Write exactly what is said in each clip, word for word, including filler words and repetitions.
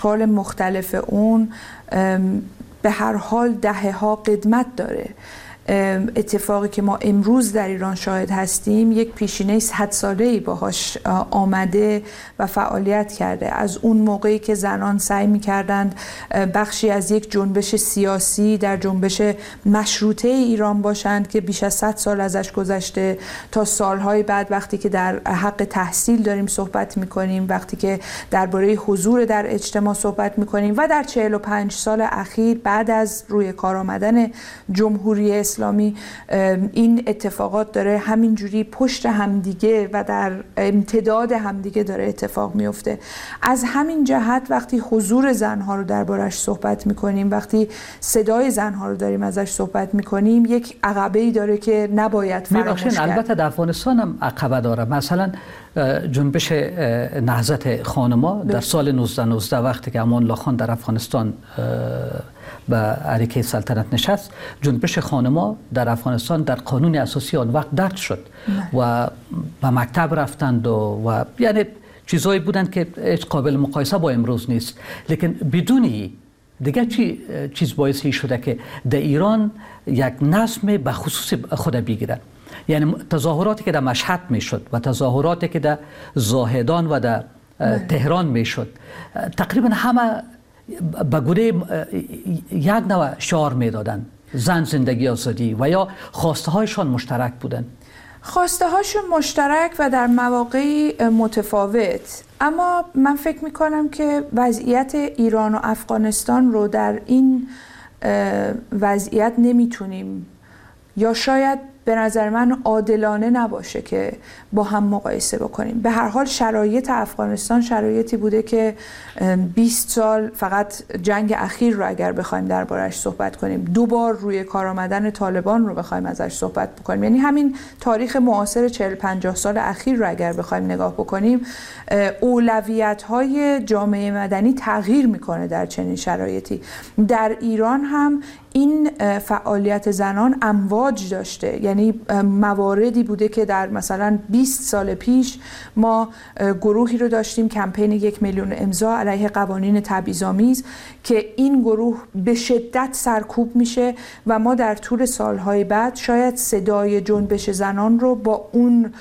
اشکال مختلف اون به هر حال دهه ها قدمت داره. اتفاقی که ما امروز در ایران شاهد هستیم یک پیشینه صد ساله‌ای باهاش آمده و فعالیت کرده. از اون موقعی که زنان سعی می‌کردند بخشی از یک جنبش سیاسی در جنبش مشروطه ایران باشند که بیش از صد سال ازش گذشته، تا سالهای بعد وقتی که در حق تحصیل داریم صحبت می‌کنیم، وقتی که درباره حضور در اجتماع صحبت می‌کنیم و در چهل و پنج سال اخیر بعد از روی کار آمدن جمهوری اسلامی این اتفاقات داره همینجوری پشت همدیگه و در امتداد همدیگه داره اتفاق میفته. از همین جهت وقتی حضور زنها رو دربارش صحبت میکنیم، وقتی صدای زنها رو داریم ازش صحبت میکنیم، یک عقبه‌ای داره که نباید فراموش کرد. البته در افغانستان هم عقبه داره. مثلا جنبش نهضت خانما در سال نوزده نوزده وقتی که امان الله خان در افغانستان به عریکه سلطنت نشست، جنبش خانما در افغانستان در قانون اساسی آن وقت درج شد و به مکتب رفتند و, و یعنی چیزایی بودند که هیچ قابل مقایسه با امروز نیست. لیکن بدونی دیگه چی چیز باعثی شده که در ایران یک نظم به خصوص خود بگیرن. یعنی تظاهراتی که در مشهد میشد و تظاهراتی که در زاهدان و در تهران میشد، تقریبا همه به گونه یک نوع شعار میدادن، زن زندگی آزادی، و یا خواسته هایشان مشترک بودن. خواسته هاشون مشترک و در مواقعی متفاوت، اما من فکر میکنم که وضعیت ایران و افغانستان رو در این وضعیت نمیتونیم، یا شاید به نظر من عادلانه نباشه که با هم مقایسه بکنیم. به هر حال شرایط افغانستان شرایطی بوده که بیست سال، فقط جنگ اخیر رو اگر بخوایم دربارش صحبت کنیم، دو بار روی کار آمدن طالبان رو بخوایم ازش صحبت بکنیم، یعنی همین تاریخ معاصر چهل پنجاه سال اخیر رو اگر بخوایم نگاه بکنیم، اولویت‌های جامعه مدنی تغییر میکنه در چنین شرایطی. در ایران هم این فعالیت زنان امواج داشته، یعنی مواردی بوده که در مثلا بیست سال پیش ما گروهی رو داشتیم، کمپین یک میلیون امضا علیه قوانین تبعیض‌آمیز، که این گروه به شدت سرکوب میشه و ما در طول سالهای بعد شاید صدای جنبش زنان رو با اون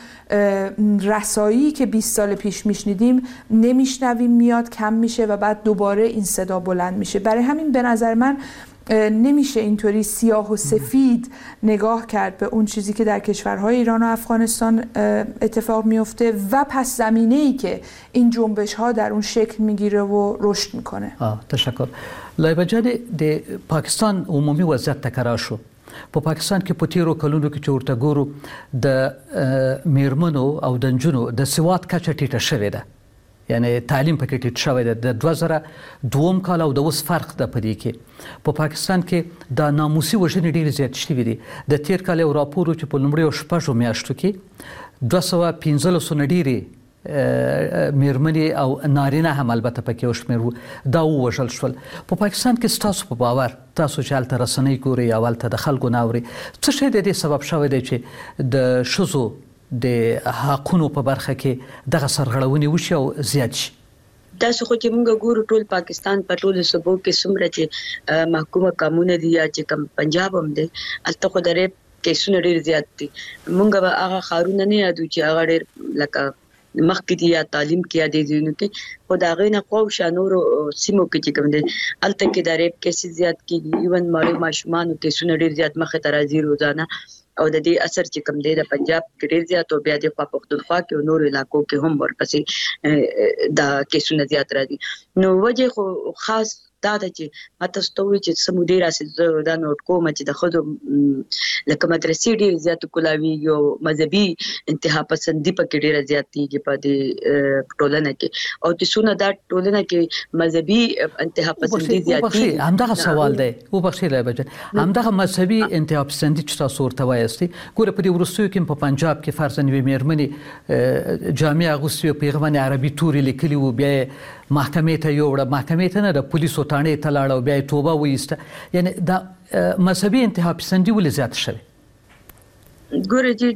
رسایی که بیست سال پیش میشنیدیم نمیشنویم، میاد کم میشه و بعد دوباره این صدا بلند میشه. برای همین به نظر من نمیشه اینطوری سیاه و سفید نگاه کرد به اون چیزی که در کشورهای ایران و افغانستان اتفاق میفته و پس زمینه‌ای که این جنبش ها در اون شکل میگیره و رشد میکنه. آه تشکر. لایبه جان د پاکستان عمومی وضعیت تکرار شو. په پاکستان کې په تیرو کلونو کې چې ورته ګورو د میرمنو او د نجونو د سواد کچه ټیټه شوې ده، یعنی تعلیم پکې ټیټ شوی ده. د دوه زره دوم کال او د اوس فرق ده په دې کې. په پاکستان کې د ناموسي وژنې ډېرې زیاتې شوي دي. د تیر کال یو راپور و چې په لومړیو شپږو میاشتو کې دوه سوه پنځلسو نه ډېرې میرمنې او نارینه هم البته پکې یو شمېر و دا ووژل شول. په پاکستان کې ستاسو په باور، تاسو چې هلته رسنۍ ګورئ او هلته د خلکو نه اورئ، څه شی د دې سبب شوی دی چې د ښځو د حقونو په برخه کې دغه سرغړونې وشي او زیات شي؟ تاسو خو چې موږ ګورو ټول پاکستان په ټولو صوبو کې څومره چې محکومه قانون دي یا چې کوم پنجاب هم دی، هلته خو د ریپ کیسونه ډېر زیات دي. موږ به هغه ښارونه نه یادو چې هغه ډېر لکه مخکې دي یا تعلیم کې یا دې ځایونو کې، خو د هغې نه خواوشا نورو سیمو کې چې کوم دی هلته کې د ریپ کیسې زیات کېږي. ایون مړو ماشومانو کیسونه ډېر زیات مخې ته راځي روزانه، او د دې اثر چې کوم دی د پنجاب کې ډېر زیات او بیا د خوا پښتونخوا کې او نورو علاقو کې هم ورپسې دا کیسونه زیات راځي. نو وجه خو خاص دا ده چې ماته ستوي چې سمودي راسي دا نوٹ کوم چې د خود لکه مدرسې ډېر زیات کولاوي یو مذهبي انتها پسندي پکې ډېر زیات دي په دې ټولنه کې، او چې څونه دا ټولنه کې مذهبي انتها پسندي زیات دي. همدغه سوال دی او بخښي لایبه جان، همدغه مذهبي انتها پسندي چې تاسو ورته وایاستئ، ګوره په دې وروستیو کې په پنجاب کې فرضاً یوې مېرمنې جامې اغوستې وې، پیغمبر عربي تورې لیکلي وو، بیا محکمې ته یوړه، محکمې ته نه د پولیسو تاڼې ته لاړه او بیا یې توبه وایسته. یعنی دا مذهبي انتها پسندي ولې زیاته شوې؟ ګوره چې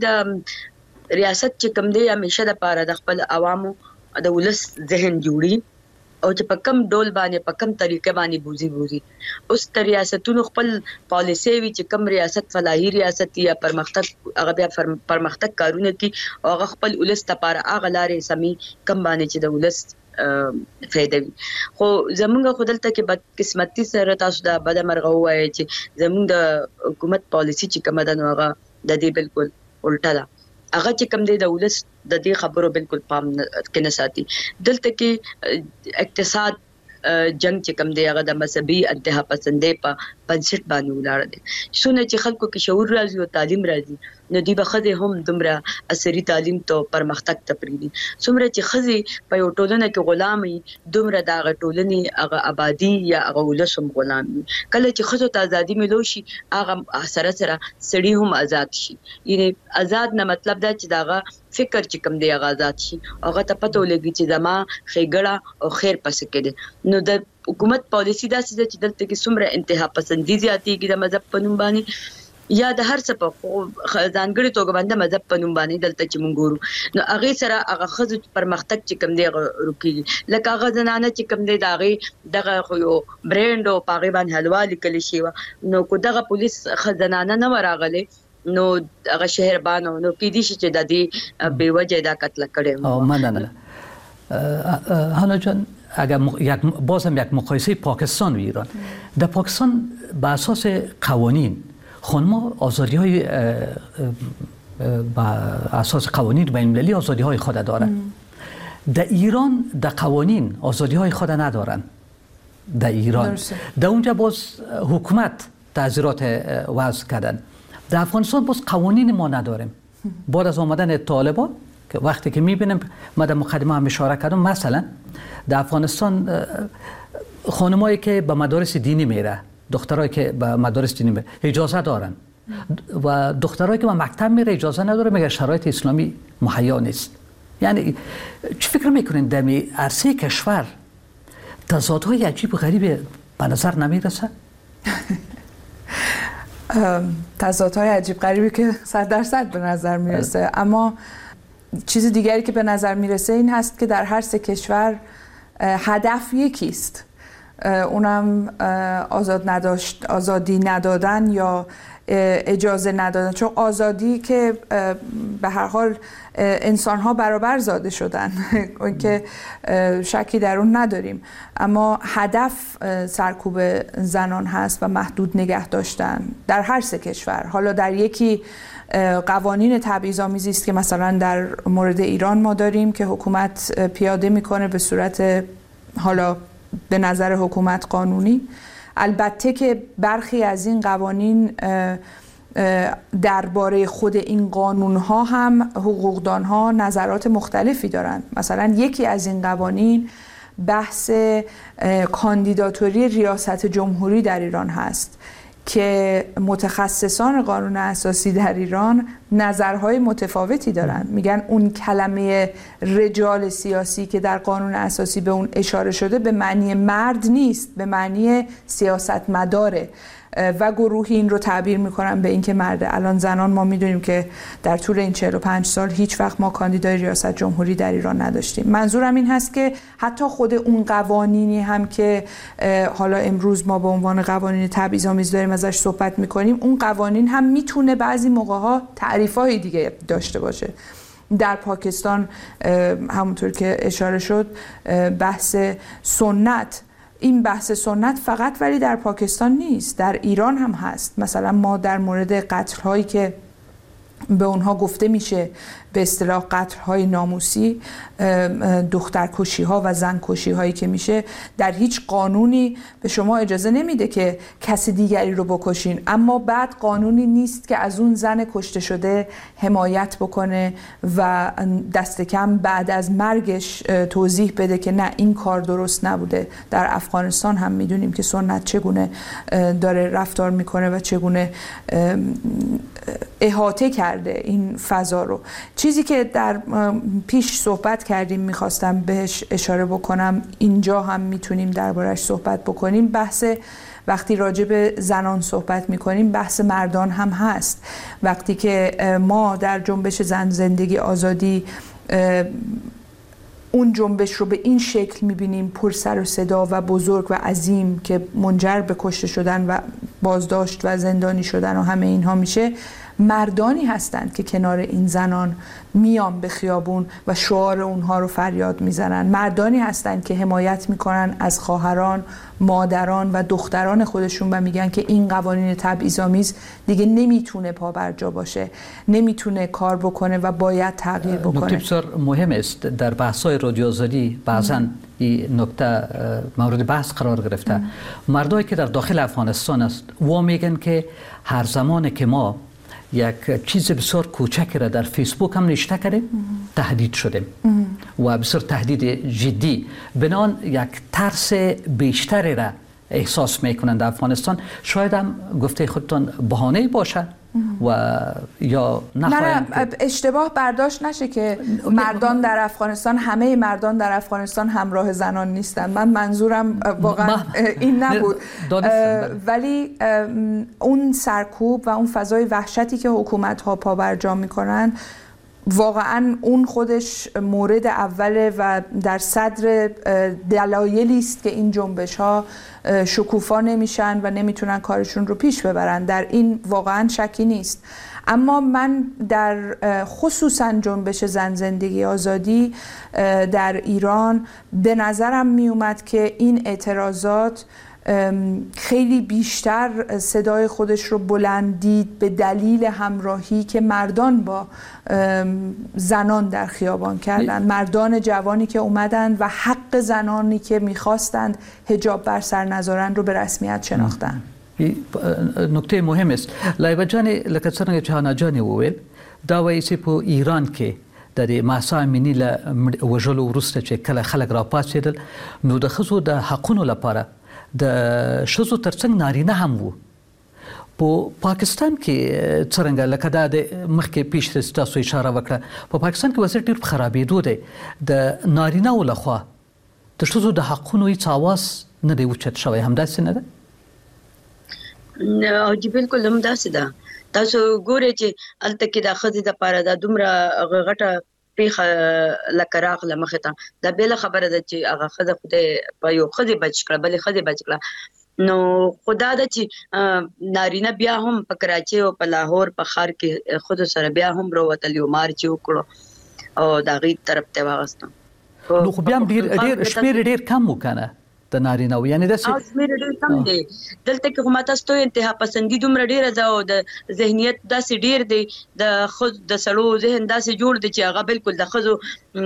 د ریاست چې کوم دی همیشه دپاره د خپل عوامو د ولس ذهن جوړي او چې په کم ډول باندې په کم طریقې باندې بوزي بوزي اوس تر ریاستونو خپل پالیسي وی چې کم ریاست فلاحي ریاست یا پرمختګ هغه بیا پرمختګ کارونه کی او هغه خپل ولست لپاره هغه لارې سمي کم باندې چې د ولست فائدہ وي خو زمونږ خودلته کې بد قسمتي سره تاسو دا بد مرغه وایي چې زمونږ د حکومت پالیسي چې کومه ده نو هغه د دې بالکل الټا ده هغه چې کوم دی د ولست د دې خبرو بالکل پام کې نه ساتي دلته کې اقتصاد جنگ چې کوم دی هغه د مذهبي انتها پسندۍ په بنسټ باندې ولاړ دي څونه چې خلکو کې شعور راځي او تعلیم راځي نو دی به خزه هم دومره اثري تعلیم ته پرمختګ ته پریدي څومره چې خزه په یو ټولنه کې غلامي دومره د غټولنې هغه آبادی یا هغه ولسم غلامي کله چې خزه ته ازادي ملو شي هغه سره سره سړي هم آزاد شي یعنی آزاد نه مطلب دا چې داغه فکر چې کوم دی هغه آزاد شي هغه ته پته ولګي چې زما خېګړه او خیر پس کېده نو د حکومت پالیسی دا چې دلته کې څومره انتها پسندي زیاتېږي د مذهب په نوم باندې یا د هر څه په ځانګړي توګه باندې مذهب په نوم باندې دلته چې مونږ ګورو نو هغه سره هغه خزو پرمختګ چې کوم دی رکیږي لکه هغه زنانه چې کوم دی داغه دغه خو یو برند او پاغي باندې حلوا لیکل شي نو کو دغه پولیس خزنانه نه وراغله نو هغه شهربانو نو کې دي چې د دې به وجه دا قتل کړي او مننه حالا جان اگر یک بازم یک مقایسه پاکستان و ایران در پاکستان به اساس قوانین خانم‌ها آزادی‌های با اساس قوانین بین المللی آزادی‌های خود دارند. در ایران در قوانین آزادی‌های خود ندارند. در ایران در اونجا باز حکومت تعزیرات وضع کردن. در افغانستان باز قوانین ما نداریم. بعد از آمدن طالبان که وقتی که می‌بینیم ما در مقدمه هم اشاره کردم مثلا در افغانستان خانمایی که به مدارس دینی میره دخترایی که به مدارس دینی میره اجازه دارن و دخترایی که به مکتب میره اجازه نداره مگر شرایط اسلامی مهیا نیست یعنی چی فکر میکنین در عرصه کشور تضادهای عجیب و غریب به نظر نمیرسه؟ تضادهای عجیب غریبی که صد درصد به نظر میرسه اما چیز دیگری که به نظر میرسه این هست که در هر سه کشور هدف یکیست اونم آزاد نداشت آزادی ندادن یا اجازه ندادن چون آزادی که به هر حال انسان ها برابر زاده شدن که شکی در اون نداریم اما هدف سرکوب زنان هست و محدود نگه داشتن در هر سه کشور حالا در یکی قوانین تبعیض‌آمیزی است که مثلا در مورد ایران ما داریم که حکومت پیاده میکنه به صورت حالا به نظر حکومت قانونی البته که برخی از این قوانین درباره خود این قانون‌ها هم حقوقدان‌ها نظرات مختلفی دارند مثلا یکی از این قوانین بحث کاندیداتوری ریاست جمهوری در ایران هست که متخصصان قانون اساسی در ایران نظرهای متفاوتی دارند میگن اون کلمه رجال سیاسی که در قانون اساسی به اون اشاره شده به معنی مرد نیست به معنی سیاستمداره و گروهی این رو تعبیر میکنن به اینکه مرده الان زنان ما میدونیم که در طول این چهل و پنج سال هیچ وقت ما کاندیدای ریاست جمهوری در ایران نداشتیم منظورم این هست که حتی خود اون قوانینی هم که حالا امروز ما به عنوان قوانین تبعیض‌آمیز داریم ازش صحبت میکنیم اون قوانین هم میتونه بعضی موقع‌ها تعریف‌های دیگه داشته باشه در پاکستان همونطور که اشاره شد بحث سنت این بحث سنت فقط ولی در پاکستان نیست در ایران هم هست مثلا ما در مورد قتل هایی که به اونها گفته میشه به اصطلاح قتل های ناموسی دخترکشی ها و زن کشی هایی که میشه در هیچ قانونی به شما اجازه نمیده که کسی دیگری رو بکشین اما بعد قانونی نیست که از اون زن کشته شده حمایت بکنه و دست کم بعد از مرگش توضیح بده که نه این کار درست نبوده در افغانستان هم میدونیم که سنت چگونه داره رفتار میکنه و چگونه احاطه کرده این فضا رو چیزی که در پیش صحبت کردیم میخواستم بهش اشاره بکنم اینجا هم میتونیم دربارش صحبت بکنیم بحث وقتی راجع به زنان صحبت میکنیم بحث مردان هم هست وقتی که ما در جنبش زن زندگی آزادی اون جنبش رو به این شکل میبینیم پر سر و صدا و بزرگ و عظیم که منجر به کشته شدن و بازداشت و زندانی شدن و همه اینها میشه، مردانی هستند که کنار این زنان میان به خیابون و شعار اونها رو فریاد میزنن، مردانی هستند که حمایت میکنن از خواهران، مادران و دختران خودشون و میگن که این قوانین تبعیض‌آمیز دیگه نمیتونه پابرجا باشه، نمیتونه کار بکنه و باید تغییر بکنه. نکته بسیار مهم است در بحث‌های رادیوآزادی بعضاً این نکته مورد بحث قرار گرفته. مردایی که در داخل افغانستان است و میگن که هر زمانی که ما یک چیز بسیار کوچکی را در فیسبوک هم نشته کردیم تهدید شدیم و بسیار تهدید جدی، بنان یک ترس بیشتری را احساس میکنند در افغانستان. شاید هم گفته خودتان بهانه باشه و یا نه اشتباه برداشت نشه که مردان در افغانستان، همه مردان در افغانستان همراه زنان نیستن. من منظورم واقعا این نبود، ولی اون سرکوب و اون فضای وحشتی که حکومت ها پابرجا میکنن واقعا اون خودش مورد اوله و در صدر دلایلی است که این جنبش ها شکوفا نمیشن و نمیتونن کارشون رو پیش ببرن. در این واقعا شکی نیست. اما من در خصوصا جنبش زن زندگی آزادی در ایران به نظرم می اومد که این اعتراضات خیلی بیشتر صدای خودش رو بلندید به دلیل همراهی که مردان با زنان در خیابان کردن، مردان جوانی که اومدن و حق زنانی که میخواستند حجاب بر سر نذارن رو به رسمیت شناختن. نکته مهم است. لایبه جانی لکه څنګه چې هانا جانی وویل دا وایي چې په ایران کې د مهسا امینی له وژلو وروسته چې کله خلک راپاڅېدل نو د ښځو د حقونو لپاره د ښځو ترڅنګ نارینه هم وو. په پاکستان کې څرنګه لکه دا د مخکې پیش تاسو اشاره وکړه، په پاکستان کې وضعیت ډېر په خرابېدو دی. د نارینه‌و لخوا د ښځو د حقونو هېڅ اواز نه دی اوچت شوی، همداسې نه ده؟ او جی بالکل همداسې ده. تاسو ګورئ چې هلته کې د ښځې دپاره دا دومره غټه پیښه لکه راغله مخې ته، دا بېله خبره ده چې هغه ښځه خدای په یو ښځې بچ کړه، بلې ښځې بچ کړه. نو خدا ده چې نارینه بیا هم په کراچۍ او په لاهور په ښار کې ښځو سره بیا هم راوتل، یو مارچ یې وکړو او د هغې طرف ته یې واغستم. نو خو بیا هم ډېر شمېر ډېر کم و که نه د نارینه‌و، یعنې داسې او شمېر ډېر کم دی. دلته کې خو ما تاسو ته انتها پسندي دومره ډېره ده او د ذهنیت داسې ډېر دی، د ښځو د سړو ذهن داسې جوړ دی چې هغه بالکل د ښځو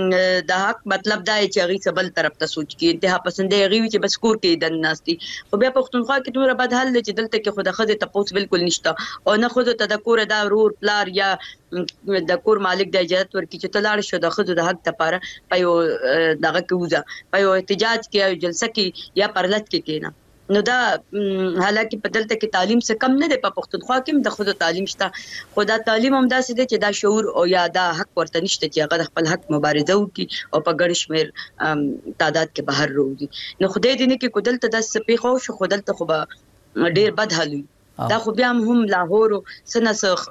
د حق مطلب دا چې هغې څه بل طرف ته سوچ کړي. انتها پسندي هغې وي چې بس کور کې دننه ناست دي. خو بیا پښتونخوا کې دومره بد حال دی چې دلته کې خو د ښځې تپوس بالکل نشته او نه ښځو ته د کوره دا ورور پلار یا د کور مالک د اجازت ورکړي چې ته لاړ شو د ښځو د حق دپاره په یو دغه کې وځه، په یو احتجاج کې یا جلسه کې یا پرلط کې کېنه. نو دا حالانکه په دلته کې تعلیم څه کم نه دی، په پښتونخوا کې هم د ښځو تعلیم شته، خو دا تعلیم هم داسې دی چې دا شعور او یا دا حق ورته نشته چې هغه د خپل حق مبارزه وکړي او په ګڼ شمېر تعداد کې بهر راوځي. نو خدای دې نه کړي که دلته داسې څه پېښه وشو، خو دلته خو به ډېر بد حال وي. دا خو بیا هم لاهور او څه نه څه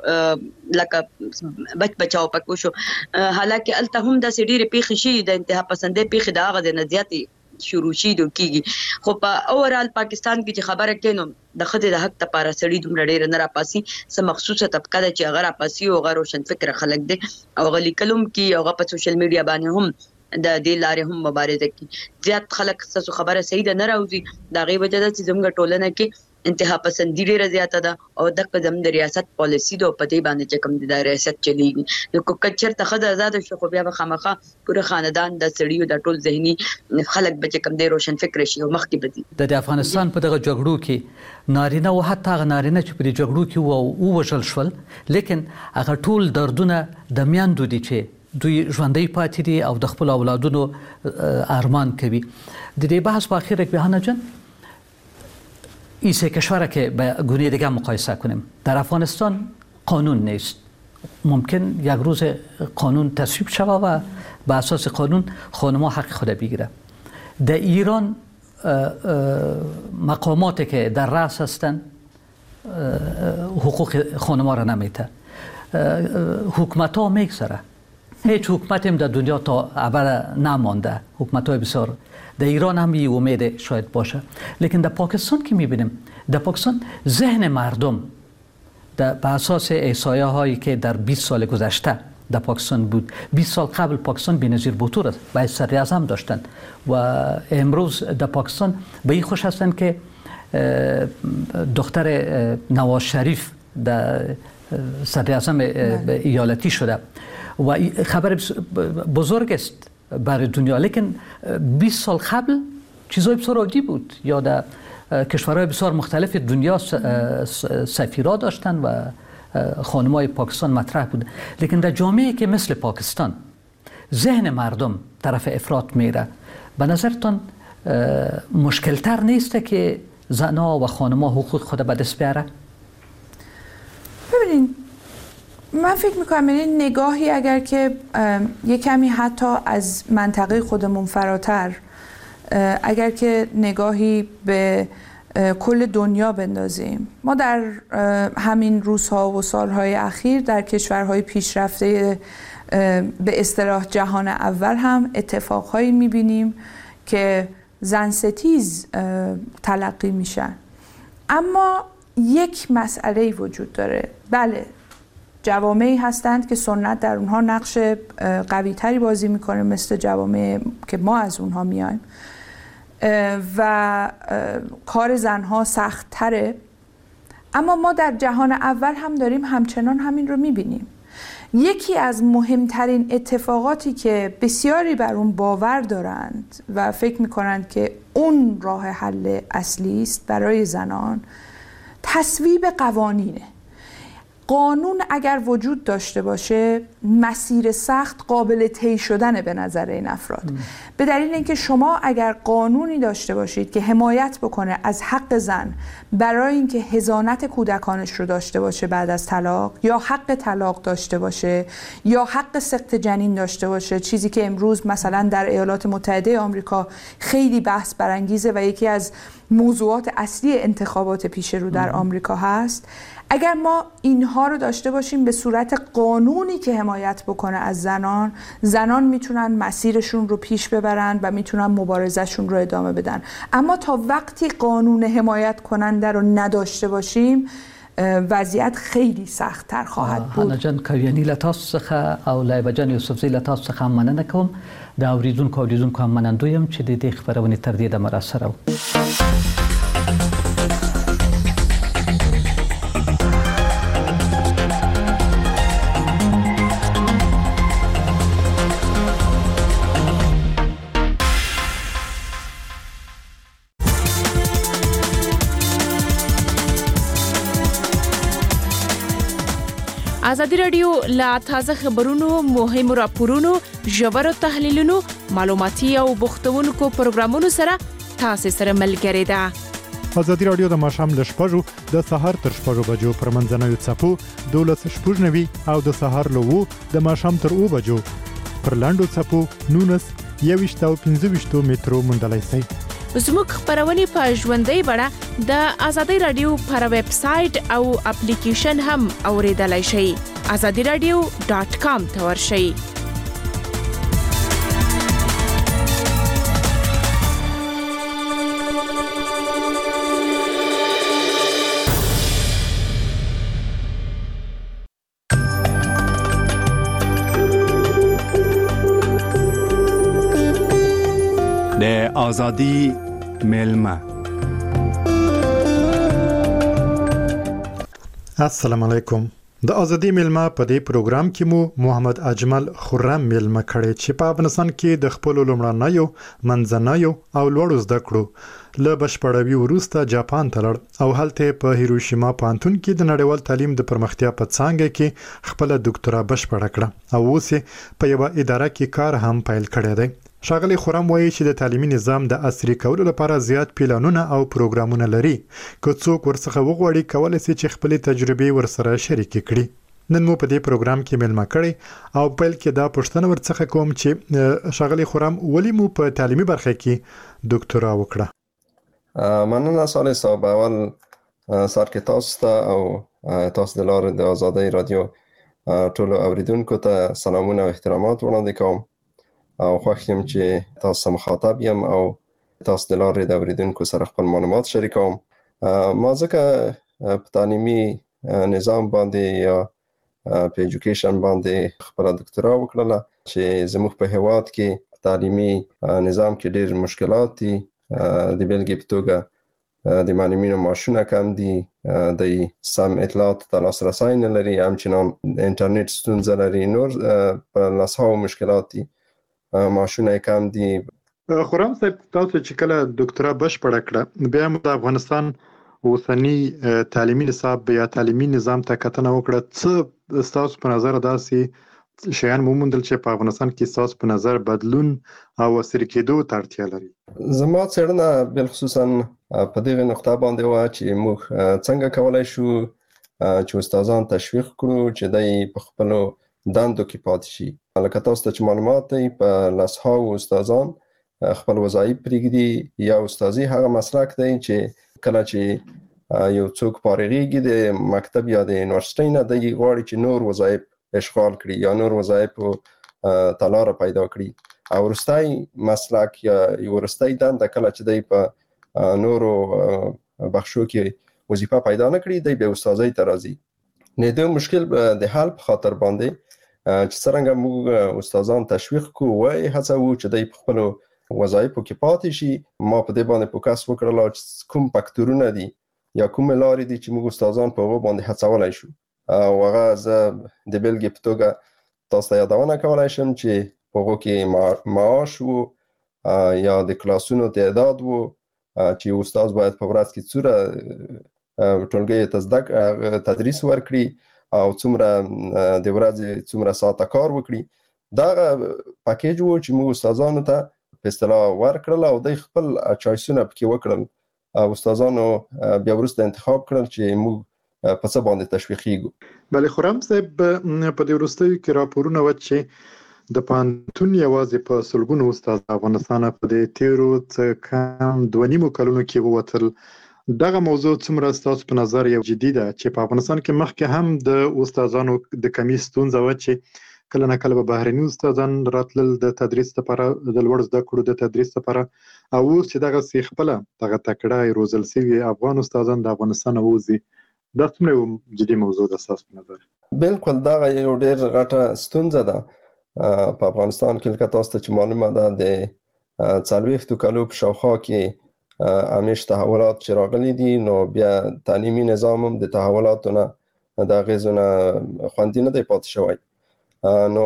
لکه بچ بچاو پکې وشو، حالانکه هلته هم داسې ډېرې پېښې شوي د انتها پسندۍ پېښې د هغه ځای نه زیاتې شروع شي دو کیږي. خو په اورال پاکستان کې چې خبره کینو د ښځې د حق لپاره سړي دومره ډېر نه راپاسي، څه مخصوصه طبقه ده چې هغه راپاسي او هغه روشن فکره خلک دي او هغه لیکلم کې هغه په سوشل میډیا باندې هم د دې لارې هم مبارزه کوي. زیات خلک څه خبره صحیح ده نه راوځي، د هغې وجه ده چې زموږ ټولنه کې انتها پسندي ډېره زیاته ده او دغه زموږ د ریاست پالیسي ده او په دې باندې چې کوم د ریاست چلیږي. نو که چېرته ښځه ازاده شي خو بیا به خامخا پوره خاندان د سړیو د ټول ذهني خلک به چې کوم دی روشن فکره شي او مخکې به ځي. د افغانستان په دغه جګړو کې نارینه او حتی هغه نارینه چې په دې جګړو کې ووژل شول، لیکن هغه ټول دردونه د میندو دي چې دوی ژوندۍ پاتې دي او د خپلو اولادونو ارمان کوي. د دې بحث په اخیر کې بهانه جان این سه کشور که به گونه دیگه مقایسه کنیم، در افغانستان قانون نیست. ممکن یک روز قانون تصویب شود و به اساس قانون خانم‌ها حق خود بگیره. در ایران مقاماتی که در رأس هستند حقوق خانم‌ها را نمیده. حکومت‌ها میگذاره هیچ حکومت هم در دنیا تا ابد نمانده، حکومت های بسیار. در ایران هم این امید شاید باشه، لیکن در پاکستان که میبینیم، در پاکستان ذهن مردم در به اساس احصایه هایی که در بیست سال گذشته در پاکستان بود، بیست سال قبل پاکستان بی‌نظیر بطور است، باید صدر اعظم داشتند و امروز در پاکستان به این خوش هستند که دختر نواز شریف در صدر اعظم ایالتی شده و خبر بزرگ است برای دنیا. لیکن بیست سال قبل چیزای بسیار عادی بود، یا در کشورهای بسیار مختلف دنیا سفیرا داشتن و خانمای پاکستان مطرح بود. لیکن در جامعه که مثل پاکستان ذهن مردم طرف افراط میره، به نظرتان مشکلتر نیست که زنها و خانمها حقوق خود به دست بیاره؟ ببینید، من فکر میکنم این نگاهی اگر که یک کمی حتی از منطقه خودمون فراتر، اگر که نگاهی به کل دنیا بندازیم، ما در همین روزها و سالهای اخیر در کشورهای پیشرفته به اصطلاح جهان اول هم اتفاقهایی میبینیم که زن ستیز تلقی میشن. اما یک مسئله وجود داره. بله، جوامعی هستند که سنت در اونها نقش قوی تری بازی میکنه، مثل جوامع که ما از اونها میایم و کار زنها سخت تره. اما ما در جهان اول هم داریم همچنان همین رو میبینیم. یکی از مهمترین اتفاقاتی که بسیاری بر اون باور دارند و فکر میکنند که اون راه حل اصلی است برای زنان، تصویب قوانینه. قانون اگر وجود داشته باشه، مسیر سخت قابل طی شدن به نظر این افراد. ام. به دلیل اینکه شما اگر قانونی داشته باشید که حمایت بکنه از حق زن برای اینکه حضانت کودکانش رو داشته باشه بعد از طلاق، یا حق طلاق داشته باشه، یا حق سقط جنین داشته باشه، چیزی که امروز مثلا در ایالات متحده آمریکا خیلی بحث برانگیزه و یکی از موضوعات اصلی انتخابات پیش رو در آمریکا هست. اگر ما اینها رو داشته باشیم به صورت قانونی که حمایت بکنه از زنان، زنان میتونن مسیرشون رو پیش ببرن و میتونن مبارزهشون رو ادامه بدن. اما تا وقتی قانون حمایت کننده رو نداشته باشیم، وضعیت خیلی سخت‌تر خواهد بود. هانا جان کویانی لتاسو څخه او لایبه جان یوسفزی لتاسو څخه مننه کوم. د اوریدونکو اوریدونکو هم منندوی یم چې د دې خبرونې تر دې دمه راسره وو. ازادي رادیو لا تازه خبرونو، مهم راپورونو، ژورو تحلیلونو، معلوماتي او بوختونکو پروګرامونو سره تاسو سره ملګری ده. ازادي رادیو د ماښام له شپږو د سهار تر شپږو بجو پر منځنوي څپو دولس شپږ نوي او د سهار له وو د ماښام تر اوو بجو پر لاندو څپو نونس یويشت او پنځه ویشت مترو موندلای شئ. زموږ خبرونه په ژوندۍ بڼه د ازادي رادیو پر ویب سټ او اپلیکیشن هم اوریدلای شئ. azadi radio dot com ته ورشئ. د آزادی ملمه. السلام علیکم. د آزادی ملمه په دې پروګرام کې مو محمد اجمل خرم ملمه کړي چې په افغانستان کې د خپل لومړنیو منځنیو او لوړو زده کړو له بشپړوي وروسته جاپان ته لړ او هلته په هیروشیما پانتون کې د نړیوال تعلیم د پرمختیا په څانګه کې خپل ډاکټرا بشپړه کړه او اوس په یو اداره کې کار هم پیل کړی دی. شاغلی خورم وایي چې د تعلیمي نظام د عصري کولو لپاره زیات پلانونه او پروګرامونه لري. که څوک ورڅخه وغواړي کولای شي چې خپل تجربې ورسره شریک کړي. نن مو په دې پروګرام کې ملما کړي او پیل کې دا پوښتنه ورڅخه کوم چې شاغلی خورم ولی مو په تعلیمي برخه کې ډاکټرا وکړه. مننه سال صاحب. اول سر کې تاسو ته او تاسو د لارې د آزادۍ رادیو ټول اوریدونکو ته سلامونه او احترامات وړاندې کوم او خوښ یم چې تاسو مخاطب یم او تاسو د لارې د اوریدونکو سره خپل معلومات شریکوم. ما ځکه په تعلیمي نظام باندې یا په ایجوکیشن باندې خپل دکتورا وکړله چې زموږ په هیواد کې تعلیمي نظام کې ډېر مشکلات دي. د بیلګې په توګه د معلمینو معاشونه کم دي، د سم اطلاعات ته لاسرسی نه لري، همچنان انټرنیټ ستونزه لري، نور په لسهاو مشکلات دي، معاشونه کم دي. خرم صاحب، تاسو چې کله دکتورا بشپړه کړه بیا مو د افغانستان اوسنی تعلیمي نصاب یا تعلیمي نظام ته کتنه وکړه، څه تاسو په نظر داسې شیان مومندل چې په افغانستان کې تاسو په نظر بدلون او عصري کېدو ته اړتیا لري؟ زما څېړنه بالخصوصا په دغه نقطه باندې و چې موږ څنګه کولای شو چې استادان تشویق کړو چې دای په خپل دندو کې پاتې شي. لکه تاسو ته چې معلومات دی، په لسهاو استادان خپل وظایف پرېږدي. یا استادي هغه مسلک دی چې کله چې یو څوک فارغېږي د مکتب یا د یونیورسيټۍ نه، دی غواړي چې نور وظایف اشغال کړي یا نور وظایف ته لاره پیدا کړي. او وروستی مسلک یا وروستی دنده کله چې دی په نورو بخشو کې وظیفه پیدا نه کړي، دی بیا استادۍ ته راځي. نه د مشکل د حل په خاطر باندې چې څرنګه موږ استادان تشویق کوو وای هڅوو چې دی په خپل وظایفو کې پاتې شي. ما په دې باندې فوکس وکړل چې کوم فاکتورونه دي یا کوم لارې دي چې موږ استادان په هغه باندې هڅولای شو. او هغه زه د بیلګې په توګه تاسو ته یادونه کولای شم چې په هغه کې معاش وو یا د کلاسونو تعداد وو چې استاد باید په ورځ کې څومره ټولګي ته زده تدریس ورکړي او څومره د ورځې څومره ساعته کار وکړي. دا پاکیج وو چې موږ استادانو ته په اصطلاح ورکړل او د خپل چوایسونه پکې وکړل او استادانو بیا وروسته انتخاب کړل چې موږ په څه باندې تشویقیږو. بله خرم صاحب، په دې وروستیو کې راپورونه و چې د پوهنتون یوازې په سلګونو استاد افغانستان په دې تیرو څه کم دوه نیمو کلونو کې ووتل. دغه موضوع څومره ستاسو په نظر یو جدي ده چې په افغانستان کې مخکې هم د استادانو د کمی ستونزه و چې کله نه کله به بهرني استادان راتلل د تدریس لپاره، د لوړ زده کړو د تدریس لپاره، او اوس چې دغه خپله دغه تکړه روزل شوي افغان استادان د افغانستان ووځي، دا څومره جدي موضوع ده ستاسو په نظر؟ بالکل دا یو ډېر غټه ستونزه ده په افغانستان کې. لکه تاسو ته چې معلومه ده د څلوېښتو کالو په شاوخوا کې همیش تحولات چې راغلي دي، نو بیا تعلیمي نظام هم د تحولاتو نه د اغېزو نه خوندي نه دی پاتې شوی. نو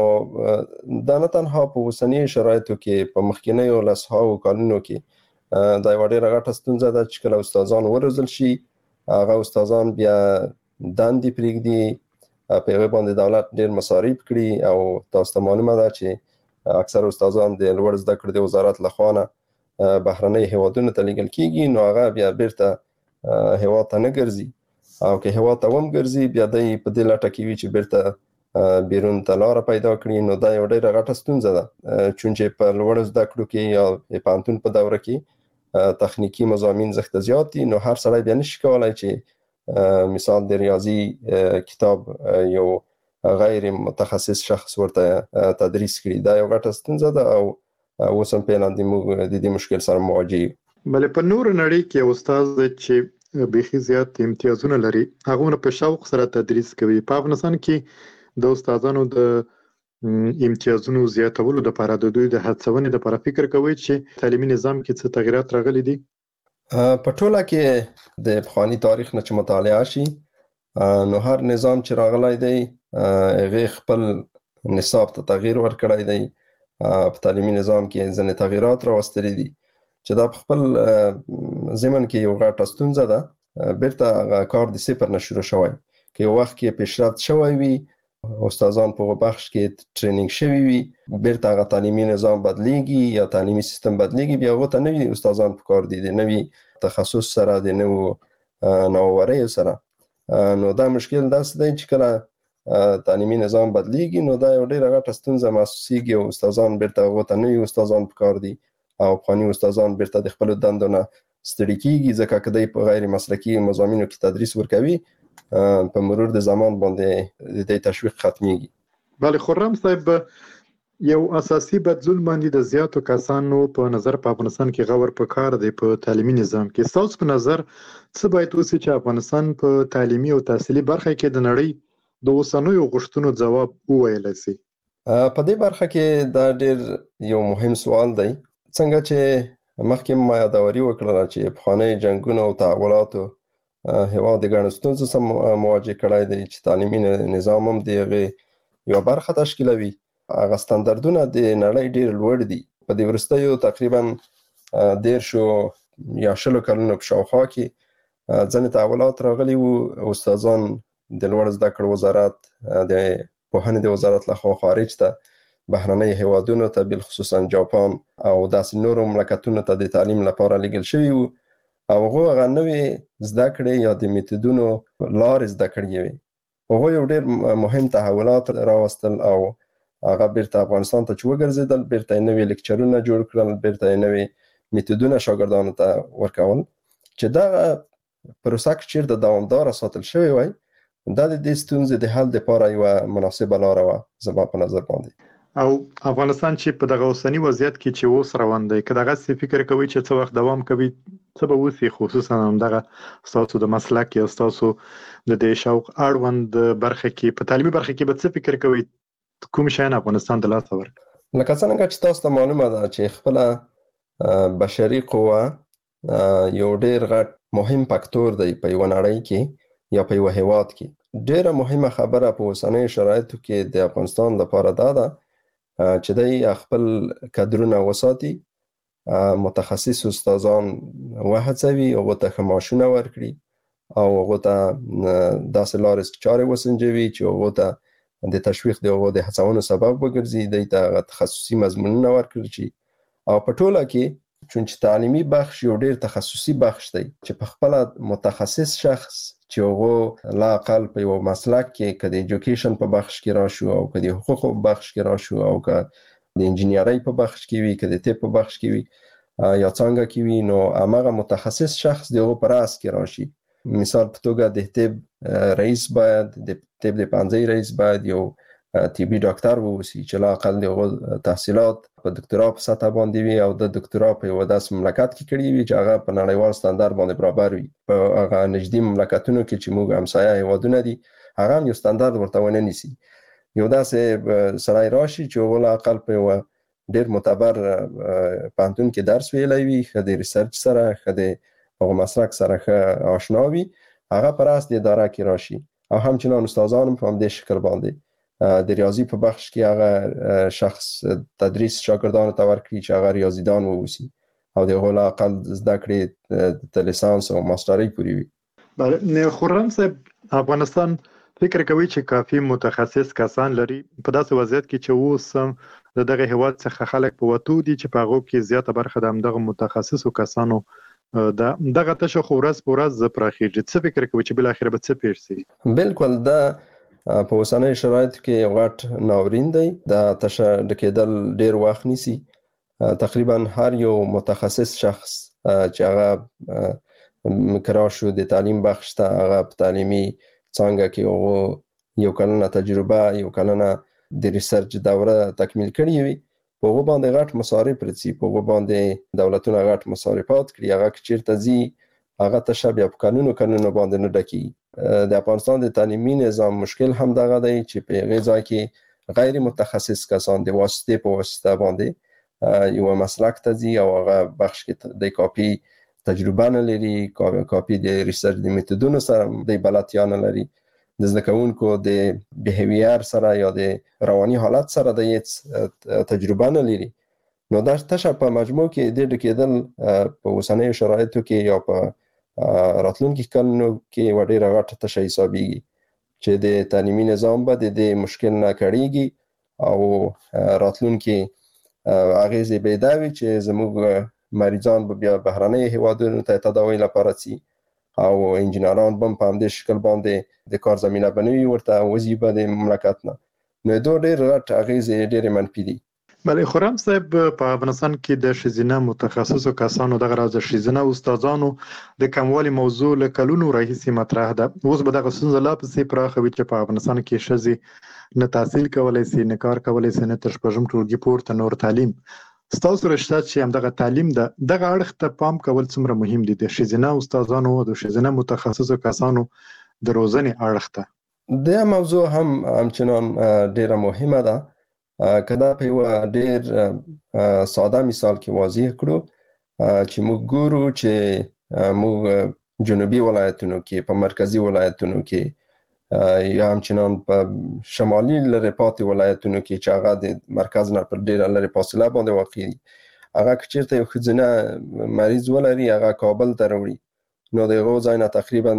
دا نه تنها په اوسنیو شرایطو کې، په مخکینیو لسهاو کلونو کې دا یوه ډېره غټه ستونزه ده چې کله استادان وروزل شي، هغه استادان بیا دندې پرېږدي، په هغه باندې دولت ډېر مصارف کړي او تاسو ته معلومه ده چې اکثر استادان د لوړ زده کړو د وزارت لخوا نه بهرنۍ هیوادونو ته لیږل کېږي، نو هغه بیا بیرته هیواد ته نه ګرځي، او که هیواد ته هم ګرځي بیا دی په دې لټه کې وي چې بیرته بیرون ته لاره پیدا کړي. نو دا یو ډېره غټه ستونزه ده، چونچې په لوړ زده کړو کې یا د پوهنتون په دوره کې تخنیکی مضامین زښته زیات دي، نو هر سړی بیا نشي کولای چې مثال د ریاضي کتاب یو غیر متخصص شخص ورته تدریس کړي. دا یو غټه ستونزه ده او اوس هم فعلا د موږ د دې مشکل سره مواجه یو. بلې په نور نړۍ کې یو استاد چې بیخي زیات امتیازونه لري، هغه په شوق سره تدریس کوي. په افغانستان کې د استادانو د امتیازونو زیاتولو لپاره د دوی د هڅونې لپاره فکر کوي چې تعلیمي نظام کې څه تغیرات راغلي دي؟ په ټوله کې د پخواني تاریخ نه چې مطالعه شي، نو هر نظام چې راغلی دی هغه خپل نصاب ته تغییر ورکړی دی. په تعلیمي نظام کې ځینې تغیرات راوستلي دي چې دا په خپل ضمن کې یو غټه ستونزه ده. بیرته هغه کار د صفر نه شروع شوی. که یو وخت کې پیشرفت شوی وي، استادان په بخش کې ټرینینګ شوی وي، بیرته هغه تعلیمي نظام بدلیږي یا تعلیمي سیستم بدلیږي، بیا هغه ته نوي استادان پکار دي د نوي تخصص سره، د نوو نوآوریو سره. نو دا مشکل داسې دی چې کله تعلیمي نظام بدلیږي نو دا یو ډېره غټه ستونزه محسوسیږي او استادان بیرته هغو ته نوي استادان پکار دي او پخواني استادان بیرته د خپلو دندو نه ستړي کېږي، ځکه که دی په غیر مسلکي مضامینو کې تدریس ورکوي په مرور د زمان باندې د تشویق ختميږي. بله خرم صاحب، یو اساسي بدلون باندې د زیاتو کسانو په نظر په افغانستان کې غور په کار دی په تعلیمي نظام کې. تاسو په نظر څه باید وشي چې افغانستان په تعلیمي او تحصیلي برخه کې د نړۍ د اوسنیو غوښتنو ځواب وویل شي؟ په دې برخه کې دا ډېر یو مهم سوال دی. څنګه چې مخکې ما یادوري وکړه چې پخوانی جنگونو او تحولاتو هیواد د ګڼو ستونزو سره مواجه کړی دی چې تعلیمي نظام هم د هغې یوه برخه تشکیلوي. هغه ستاندردونه د نړۍ ډېر لوړ دي. په دې وروستیو تقریبا دیرشو یا شلو کلونو په شاوخوا کې ځینې تحولات راغلي وو. استادان د لوړ زده کړو وزارت د پوهنې د وزارت لخوا خارج ته بهرنۍ هیوادونو ته بالخصوصا جاپان او داسې نورو مملکتونو ته د تعلیم لپاره لیږل شوي وو او هغوی هغه نوې زده کړې یا د میتودونو لارې زده کړې وې. هغوی یو ډېر مهم تحولات راوستل او هغه بیرته افغانستان ته چې وګرځېدل، بیرته یې نوې لیکچرونه جوړ کړل، بیرته یې نوې میتودونه شاګردانو ته ورکول چې دغه پروسه که چیرته دوامداره ساتل شوې وای، دا د دې ستونزې د حل دپاره یوه مناسبه لاره وه زما په نظر باندې. او افغانستان چې په دغه اوسني وضعیت کې چې اوس روان دی، که دغسې فکر کوي چې څه وخت دوام کوي، څه به وشي؟ خصوصا همدغه ستاسو د مسلک یا ستاسو د دې شوق اړوند برخه کې په تعلیمي برخه کې به څه فکر کوي؟ کوم شیان افغانستان د لاسه ورکړي؟ لکه څنګه چې تاسو ته معلومه ده چې خپله بشري قوه یو ډېر غټ مهم فاکتور دی په یوه نړۍ کې یا په یوه هیواد کې. ډېره مهمه خبره په اوسنیو شرایطو کې د افغانستان لپاره دا ده چې دی خپل کادرونه وساتي، متخصص استادان وهڅوي، هغو ته ښه معاشونه ورکړي او هغو ته داسې لارې چارې وسنجوي چې هغو ته د تشویق د هغو د هڅونو سبب وګرځي، دی ته تخصصي مضمونونه ورکړل شي. او په ټوله کې چون چې تعلیمي بخش یو ډېر تخصصي بخش دی چې په خپله متخصص شخص چې هغو لا اقل په یو مسلک کې که د ایجوکیشن په بخش کې راشو او که د حقوقو په بخش کې راشو او که د انجینیرۍ په بخش کې وي، که د طب په بخش کې وي یا څانګه کې وي، نو هماغه متخصص شخص د هغو په راس کې راشي. مثال په توګه د طب رئیس باید، د طب د پوهنځي رئیس باید یو طبي ډاکټر واوسي چې لا اقل د هغو تحصیلات په دکترا په سطح باندې وي او د دکترا په یوه داسې مملکت کې کړي وي چې هغه په نړیوال ستاندرد باندې برابر وي. په هغه نږدې مملکتونو کې چې موږ همسایه هیوادونه دي، هغه هم یو ستاندرد ورته ونه نیسي. یو داسې سړی راشي چې هغه لا اقل په یوه ډېر معتبر پوهنتون کې درس ویلی وي، ښه د ریسرچ سره، ښه د هغه مسلک سره ښه آشنا وي، هغه په راس د اداره کې راشي. او همچنان استادان هم په همدې شکل باندې د ریاضي په بخش کې هغه شخص تدریس شاګردانو ته ورکړي چې هغه ریاضیدان واوسي او د هغو لا اقل زده کړې د لیسانس او ماسټرۍ پورې وي. بله خرم صاحب، افغانستان فکر کوي چې کافي متخصص کسان لري په داسې وضعیت کې چې اوس هم د دغه هیواد څخه خلک په وتو دي چې په هغو کې زیاته برخه د همدغه متخصصو کسانو ده. دغه تشه خو ورځ په ورځ پراخېږي. څه فکر کوي چې بالاخره به څه پېښ شي؟ بالکل، دا په اوسنیو شرایطو کې یو غټ ناورین دی. دا تشه ډکېدل ډېر وخت نیسي. تقریبا هر یو متخصص شخص چې هغه کرا شو د تعلیم بخش ته، هغه په تعلیمي څانګه کې هغو یو کلنه تجربه، یو کلنه د ریسرچ دوره تکمیل کړې وي، په هغو باندې غټ مصارف رسي، په هغو باندې دولتونه غټ مصارفات کړي. هغه که چېرته ځي، هغه تشه بیا په کلونو کلونو باندې نه ډکېږي. د افغانستان د تعلیمي نظام مشکل هم دغه دی چې په هغې ځای کې غیر متخصص کسان د واسطې په واسطه باندې یوه مسلک ته ځي او هغه بخش کې د کاپي تجربه نه لري، کاپي د ریسرچ د میتودونو سره د بلدتیا نه لري، د زده کوونکو د بیهیویر سره یا د رواني حالت سره د هیڅ تجربه نه لري. نو دا تشه په مجموع کې د ډکېدل په اوسنیو شرایطو کې یا په راتلونکي کلونو کې یوه ډېره غټه تشه حسابېږي چې د تعلیمي نظام به د دې مشکل نه کړېږي او راتلونکي اغېزې به یې دا وي چې زموږ مریضان به بیا بهرنیو هیوادونو ته تداوۍ لپاره ځي او انجینران به هم په همدې شکل باندې د کار زمینه به نه وي ورته وځي به د مملکت نه. نو دا ډېر غټ اغېزې ډېرې منفي دي. بله خرم صاحب په افغانستان کې د ښځینه متخصصو کسانو دغه راز د ښځینه استادانو د کموالي موضوع له کلونو راهیسې مطرح ده. اوس به دغه ستونزه لا پسې پراخه وي چې په افغانستان کې ښځې نه تحصیل کولی سي، نه کار کولی سي، نه تر شپږم ټولګي پورته نور تعلیم. ستاسو رشته چې همدغه تعلیم ده، دغه اړخ ته پام کول څومره مهم دي د ښځینه استادانو او د ښځینه متخصصو کسانو د روزنې اړخ ته؟ د موضوع هم همچنان ډیره مهمه ده. کدا په یو ډیر ساده مثال کې واضح کړو چې موږ ګورو چې موږ جنوبي ولایتونو کې، په مرکزی ولایتونو کې یا همچنان په شمالي لرې پاتې ولایتونو کې چې هغه د مرکز نه پر ډیره لرې فاصله باندې واقع دي، هغه که چیرته یو ښځینه مریض ولري هغه کابل ته راوړي، نو د هغو ځای نه تقریبا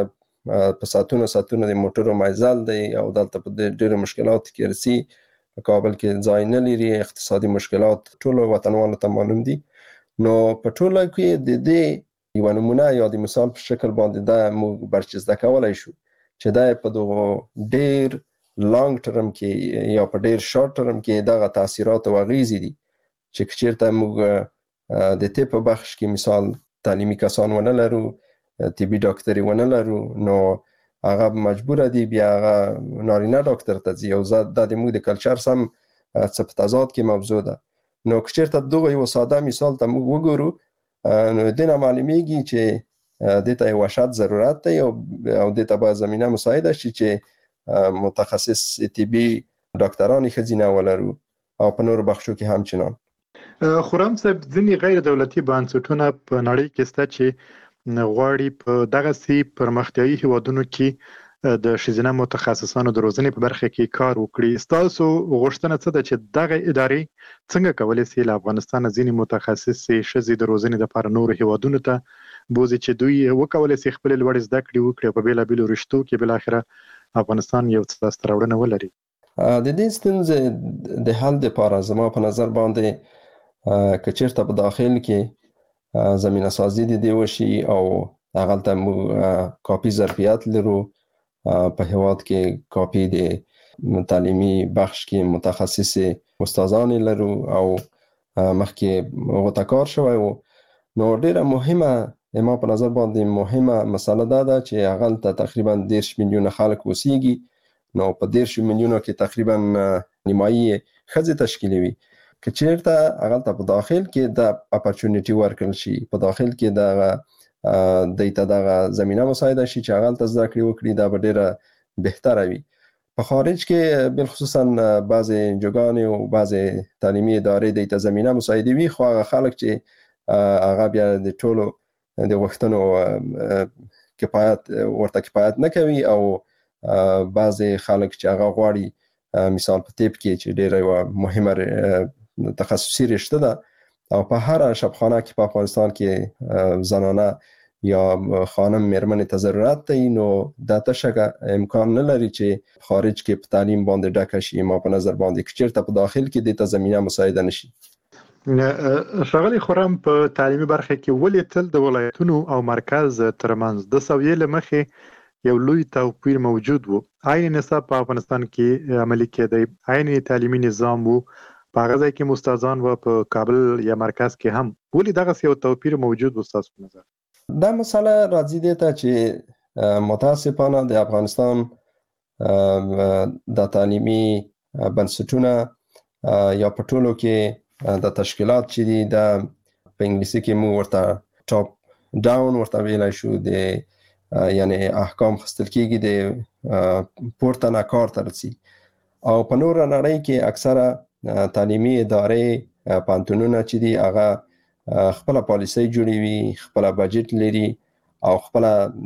په ساعتونو ساعتونو د موټرو مزل دی او دلته په ډیرو مشکلاتو کې رسي. په کابل کې ځای نه لري، اقتصادي مشکلات ټولو وطنوالو ته معلوم دي. نو په ټوله کې د دې یو نمونه یا د مثال په شکل باندې دا موږ برچسته کولای شو چې دا په دغه ډیر لانګ ټرم کې یا په ډیر شارټ ټرم کې دغه تاثیرات او اغیزې دي چې چیرته موږ د طب په بخش کې مثال تعلیمي کسان ونه لرو، طبي ډاکټري ونه لرو، نو هغه مجبور دي بیا هغه نارینه ډاکټر ته ځي او زه د موږ د کلچر سم څه په تضاد کې موضوع ده. نو که چیرته دغه یو ساده مثال ته موږ وګورو نو د نه معلومیږي چې د ته یو شت ضرورت دی او د ته باید زمينه مساعده شي چې متخصص طبي ډاکټران ښځینه ولرو او په نور بخشو کې همچنان. خرم صاحب ځینې غیر دولتي بنسټونه په نړۍ کې شته چې غواړي په دغه سي پرمختیايي هیوادونو کې د ښځینه متخصصانو د روزنې په برخه کې کار وکړي. تاسو غوښتنه څه ده چې دغه ادارې څنګه کولای سي له افغانستان ځینې متخصص ښځې د روزنې لپاره نور هیوادونو ته بوزي چې دوی وکولای سي خپل لوړ زده کړې وکړي په بیلابیلو رشتو کې بل اخره افغانستان یو څه ستراوړنه ولري؟ د دې ستونزې د حل لپاره زما په نظر باندې که چیرته په داخل کې زمینه سازی دي وشي او هغه ته موږ کاپی ظرفیت لرو، په هیواد کې کاپی د تعلیمي بخش کې متخصص استادان لرو او مخکې غوته کار شوی و. نو ډیره مهمه ما په نظر باندې مهمه مسله ده ده چې هغه ته تقریبا دیرش میلیونه خلک اوسېږي، نو په دیرش میلیونو کې تقریبا نیمایي ښځې تشکیلوي. که چیرته هغه ته په داخل کې د اپورچونټی ورکړل شي، په داخل کې د دیتا دغه زمينه مساعده شي چې هغه ته زده کړې وکړي، دا به ډیره بهتره وي. په خارج کې بالخصوصا بعضی انجوګانې او بعضی تعلیمي ادارې دیتا زمينه مساعده وي، خو هغه خلک چې هغه بیا د ټولو د وختونو کفایت ورته کفایت نه کوي او بعضی خلک چې هغه غواړي مثال په طب کې چې ډیره مهمه تخصصي رشته ده او په هر شبخانه کې په افغانستان کې زنانه یا خانم میرمن ته ضرورت دی، نو دا تشکه امکان نه لري چې خارج کې په تعلیم باندې ډکه شي. ما په نظر باندې که چیرته په داخل کې د ته زمينه مساعده نشي. ښاغلي خرم په تعلیمي برخه کې ولې تل د ولایتونو او مرکز ترمنځ د سویې له مخې یو لوی توپیر موجود و؟ عین نصاب په افغانستان کې عملي کېدی، عین تعلیمي نظام وو، په هغه ځای کې مستازان و، په کابل یا مرکز کې هم، ولې دغه یو توپیر موجود و ستاسو په نظر؟ دا مسله راځي دې ته چې متاسفانه د افغانستان د تعلیمي بنسټونه یا په ټولو کې د تشکیلات چې دي د په انګلیسي کې موږ ورته ټاپ ډاون ورته ویلای شو، د یعنی احکام خستل کېږي د پورته نه کار ته رسي. او په نور نړۍ کې اکثره تعلیمي ادارې پانتونونه چې دي هغه خپل پالیسي جوړوي، خپل بجټ لري او خپل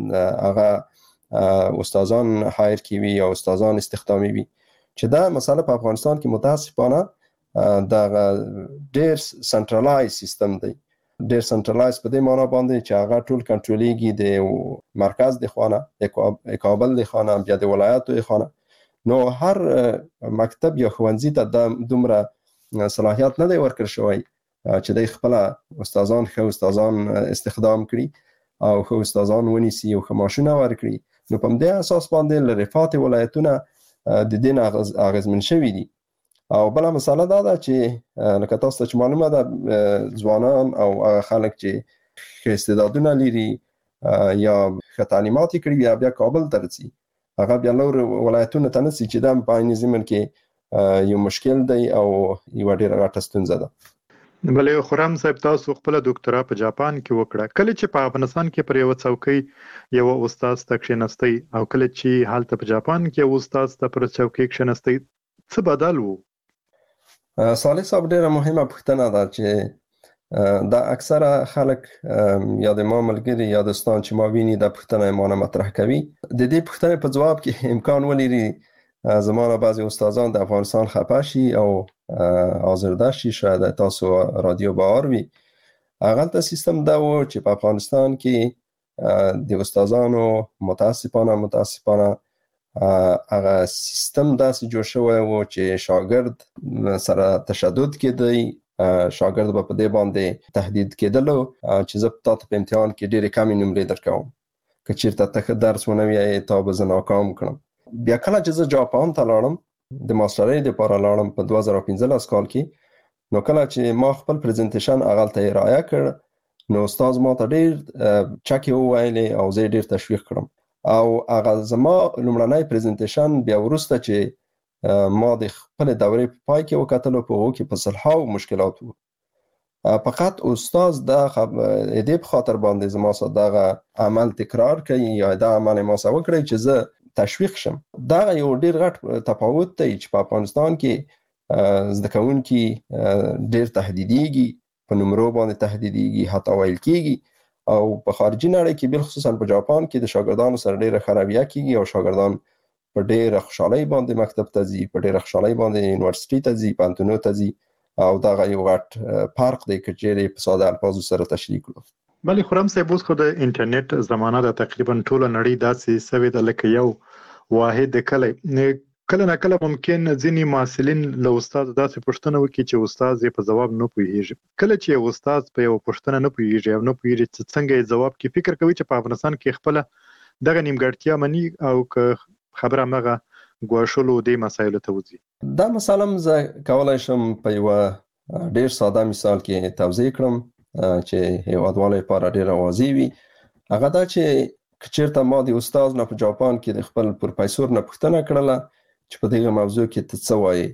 هغه استادان هایر کوي او استادان استخدامي وي، چې دا مسله په افغانستان کې متاسفانه دا ډیر سنټرلایز سیستم دی. ډیر سنټرلایز په دې معنی باندې چې هغه ټول کنټرولېږي د مرکز د خانه، کابل د خانه، بیا د ولایتو د خانه. نو هر مکتب یا ښوونځي ته د دومره صلاحیت نه دی ورکړل شوی چې د خپل استادان ښه استادان استخدام کړي او ښه استادان ونیسي او ښه معاشونه ورکړي. نو په دې اساس باندې لري فاتح ولایتونه د دین اغیزمن شوي دي او بل مسله دا ده چې لکه تاسو ته معلومه ده ځوانان او خلک چې استعدادونه لري یا تعلیمات کړي یا بیا کابل ته رسي هغه بیا نور ولایتونو ته نسي چې دا په عین زمن کې یو مشکل دی او یو ډیر غټه ستونزه ده. بلې خرم صاحب تاسو خپل ډاکټرا په جاپان کې وکړه، کله چې په افغانستان کې پر یو څوکۍ یو استاد تک شنستی او کله چې حالت په جاپان کې یو استاد ته پر څوکۍ شنستی څه بدل وو؟ صالح صاحب ډیره مهمه پوښتنه ده چې دا اکثره خلک یا د ما ملګري یا دوستان چې ما ویني دا پوښتنه ما نه مطرح کوي. د دې پوښتنې په جواب کې امکان ولري زمانه بعضی استادان د افغانستان خپه شي او آزرده شي، شاید تاسو رادیو بهار وي. هغه ته سیستم دا و چې په افغانستان کې د استادانو متاسفانه متاسفانه هغه سیستم داسې جوړ شوی و چې شاګرد سره تشدد کېدی، شاګرد به په دې باندې تهدید کېدلو چې زه تاسو په امتحان کې ډېرې کمې نمرې درکوم، که چېرته ته درس ونه وایې تا به زه ناکام کړم. بیا کله چې زه جاپان ته لاړم د ماسترۍ لپاره لاړم په دوه زره پنځلس کال کې، نو کله چې ما خپل پریزنټیشن هغه ته ارائه کړ نو استاد ما ته ډېر چکې وویلې او زه ډېر تشویق کړم او هغه زما لومړنی پریزنټیشن بیا وروسته چې ما د خپل دورې په پای کې وکتلو په هغو کې په سلهاو مشکلات وو. فقط استاد دا دې په خاطر باندې زما سره دغه عمل تکرار کوي یا دا عمل ما سره وکړي چې زه تشویق شم. دا یو ډیر غټ تفاوت دی چې په افغانستان کې زده کوونکي ډیر تهدیدېږي، په نمرو باندې تهدیدېږي، حتی ویل کېږي او په خارجي نړۍ کې بل خصوصا په جاپان کې د شاګردانو سره ډیره ښه رویه کېږي او شاګردان په ډیره خوشحالۍ باندې مکتب ته ځي، په ډیره خوشحالۍ باندې یونیورسيټي ته ځي، پوهنتونونو ته ځي او دا یو غټ فرق دی که چیرې په ساده الفاظو سره تشریح کړو. بلې خرم صاحب اوس خو د انټرنیټ زمانه ده، تقریبا ټوله نړۍ داسې سوې ده لکه یو واحد کلی. کله نه کله ممکن ځینې محصلین له استاد داسې پوښتنه وکړي چې استاد یې په ځواب نه پوهیږي. کله چې یو استاد په یو پوښتنه نه پوهیږي او نه پوهیږي چې څنګه یې ځواب کې، فکر کوي چې په افغانستان کې خپل دغه نیمګړتیا مني او که خبره مغه ګواښلو دې مسایلو ته وځي. دا مثلا زه کولای شم په یو ډیر ساده مثال کې توضیح کړم چې هیوادوالو لپاره ډیر واضح وي. هغه دا چې کچېرته ما د استاد نه په جاپان کې د خپل پروفیسور نه پوښتنه کړله چې په دغه موضوع کې ته څه وایې،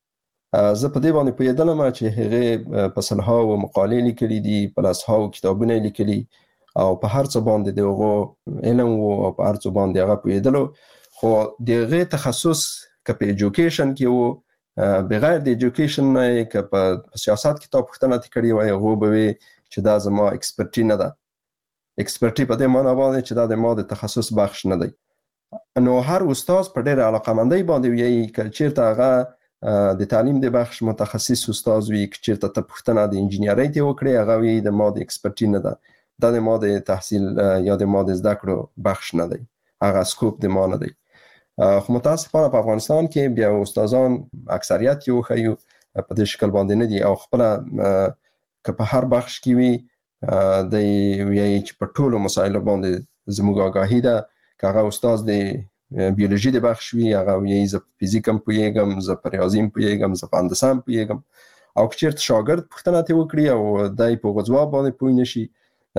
زه په دې باندې پوهېدلم چې هغې په سلهاو مقالې لیکلي دي، په لسهاو کتابونه یې لیکلي او په هر څه باندې د هغو علم و او په هر څه باندې هغه پوهېدلو، خو د هغې تخصص که په ایجوکیشن کې و، بغیر د ایجوکیشن نه یې که په سیاست کې تا پوښتنه ترې کړې وای هغو به وي چې دا زما اکسپرټي نه ده. اکسپرټي په دې معنا باندې چې دا د ما د تخصص بخش نه دی. نو هر استاد په ډېره علاقمندۍ باندې وایي که چېرته هغه د تعلیم د بخش متخصص استاد وي، که چېرته ته پوښتنه د انجینرۍ ته وکړې هغه وایي د ما د اکسپرټي نه ده، دا د ما د تحصیل یا د ما د زده کړو بخش نه دی، هغه سکوپ د ما نه دی. خو متاسفانه په افغانستان کې بیا استادان اکثریت یو ښیو په دې شکل باندې نه دي او خپله که په هر بخش کې وي د ویایي چې په ټولو مسایلو باندې زموږ آګاهي ده. که هغه استاد د بیولوژي د بخش وي هغه ویایي زه په فیزیک هم پوهېږم، زه په ریاضي هم پوهېږم، زه په هندسه هم پوهېږم. او که چېرته شاګرد پوښتنه ترې وکړي او دی په هغو ځواب باندې پوه نه شي،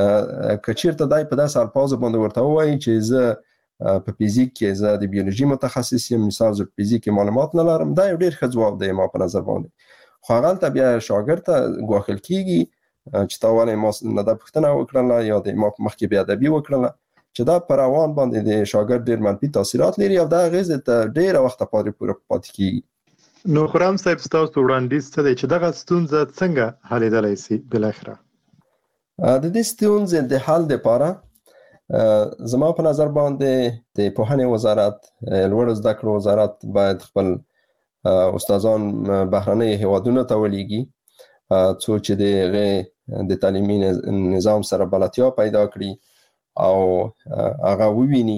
که چېرته دی په داسې الفاظو باندې ورته ووایي چې زه په فیزیک کې زه د بیولوژي متخصص یم، مثال زه په فیزیک کې معلومات نه لرم، دا یو ډېر ښه ځواب دی ما په نظر باندې. خو هغلته بیا شاګرد ته ګواښل کېږي چې تا ولې ما نه دا پوښتنه وکړله یا د ما په مخکې بې ادبي وکړله، چې دا په روان باندې د شاګرد ډېر منفي تاثیرات لري او دا اغېزې ته ډېره وخته پورې پاتې کېږي. نو خرم صاحب ستاسو وړاندیز څه دی چې دغه ستونزه څنګه حلېدلی سي بالاخره؟ د دې ستونزې د حل دپاره زما په نظر باندې د پوهنې وزارت، لوړو زده کړو وزارت باید خپل استادان بهرنۍ هیوادونو ته ولیږي څو چې د هغې د تعلیمي نظام سره بلدتیا پیدا کړي او هغه وویني،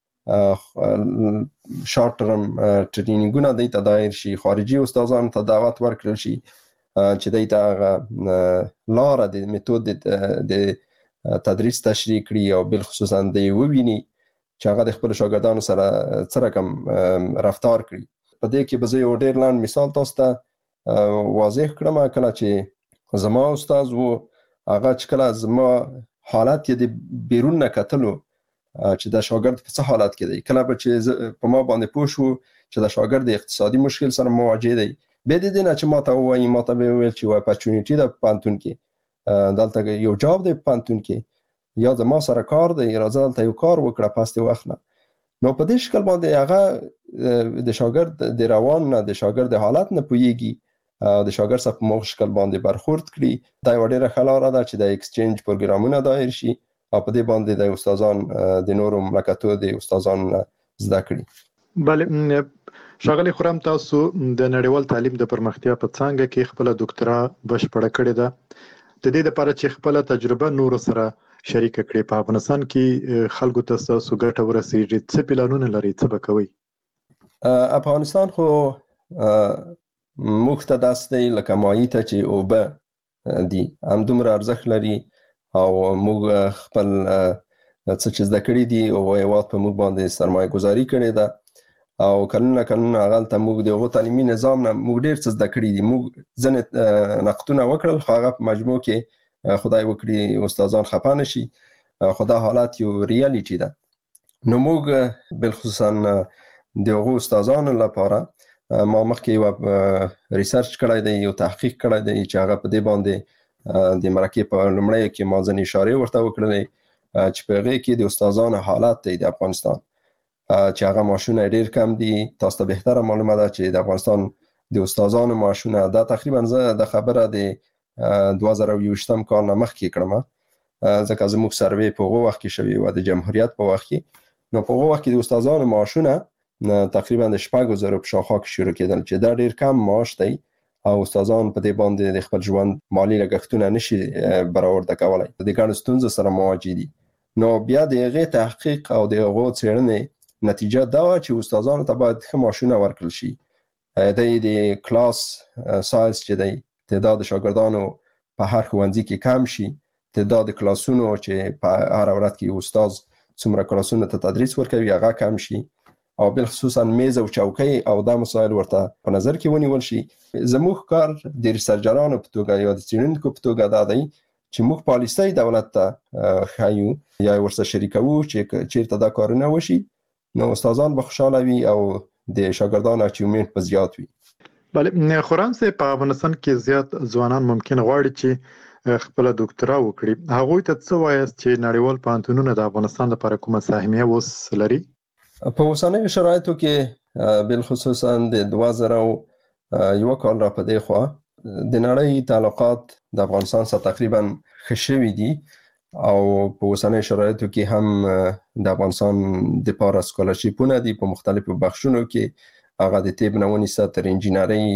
شارټ ټرم ټرینینګونه دوی ته دایر شي، خارجي استادانو ته دعوت ورکړل شي چې دوی ته هغه لاره د میتود د تدریس تشریح کړي او بالخصوصا دوی وویني چې هغه د خپلو شاګردانو سره څه رقم رفتار کړي. په دې کې به زه یو ډېر لاند مثال تاسو ته واضح کړم. کله چې زما استاد وو هغه چې کله زما حالت کې د بیرون نه کتلو چې د شاګرد په څه حالت کې دی، کله به چې په ما باندې پوه شو چې د شاګرد اقتصادي مشکل سره مواجه دی، به دې نه چې ما ته وایي ما ته به ویل چې اپورچونټی د پانتون کې دلته یو جاب دی پانتون کې یا د ما سره کار دی، راځه دلته یو کار وکړه پاس د وخت نه. نو په دې شکل باندې هغه د شاګرد د روان نه د شاګرد حالت نه پوهیږي، د شاګرد سره په موږ شکل باندې برخورد کړي. دا یو ډېره ښه لاره ده چې د ایکسچینج پروګرامونه دایر شي او په دې باندې د استادان د نورو مملکتونو د استادان زده کړي. بله ښاغلي خرم، تاسو د نړیوال تعلیم د پرمختیا په څانګه کې خپل ډاکټرا بشپړه کړې ده. د دې لپاره چې خپل تجربه نور سره شریک کړئ، په افغانستان کې خلکو ته تاسو ګټه ورسیږي، څه پلانونه لري، څه به کوئ؟ افغانستان خو موږ ته داسې دی لکه مایع ته چې اوبه دي، همدومره ارزښت لري او موږ خپل څه چې زده کړي دي او هیواد په موږ باندې سرمایه گذاري کړې ده او کلونه کلونه هغلته موږ د هغو تعلیمي نظام نه موږ ډېر څه زده کړي دي. موږ ځینې نقدونه وکړل خو هغه په مجموع کې خدای وکړي استادان خفه نه شي، خو دا حالت یو ریالیټي ده. نو موږ بالخصوصا د هغو استادانو لپاره ما مخکې یو ریسرچ کړی دی، یو تحقیق کړی دی چې هغه په دې باندې د مرکې په لومړیو کې ما ځینې اشارې ورته وکړلې چې په هغې کې د استادانو حالات دی د افغانستان چې هغه معاشونه ډېر کم دي. تاسو ته بهتره معلومه ده چې د افغانستان د استادانو معاشونه دا تقریبا زه د خبره د دوه زره یوویشتم کال نه مخکې کړم، ځکه زموږ سروې په هغو وخت کې شوې وه د جمهوریت په وخت کې. نو په هغو وخت کې د استادانو معاشونه تقریبا د شپږو زرو په شاوخوا کې شروع کېدل چې دا ډېر کم معاش دی او استادان په دې باندې د خپل ژوند مالي لګښتونه نشي برآورده کولی، د ګڼو ستونزو سره مواجه دي. نو بیا د هغې تحقیق او د هغو څېړنې نتیجه دا وه چې استادانو ته باید ښه معاشونه ورکړل شي. د کلاس سایز چې دی، تعداد شاګردانو په هر ښوونځي کې کم شي، تعداد کلاسونو چې په هر ورځ کې استاد څومره کلاسونو ته تدریس ورکوي هغه کم شي، او بالخصوصا میز او چوکۍ او دا مسایل ورته په نظر کې ونیول شي. زموږ کار د ریسرچرانو په توګه یا د څېړونکو په توګه دا دی چې موږ پالیسۍ دولت ته ښیو یا ورسره شریکوو چې چېرته دا کارونه وشي، نو استادان به خوشحاله وي او د شاګردانو اچیومنټ به زیات وي. بله خرم صاحب، په افغانستان کې زیات ځوانان ممکن غواړي چې خپل ډاکټرا وکړي، هغوی ته څه وایاست چې نړیوال پوهنتونونه د افغانستان لپاره کومه سهمیه اوس لري؟ په اوسنیو شرایطو کې بالخصوصا د دوه زره یو کال را په دې خوا د نړۍ تعلقات د افغانستان سره تقریبا ښه شوي دي او په اوسنیو شرایطو کې هم د افغانستان دپاره سکالرشیپونه دي په مختلفو بخشونو کې، هغه د طب نه ونیسه تر انجینرۍ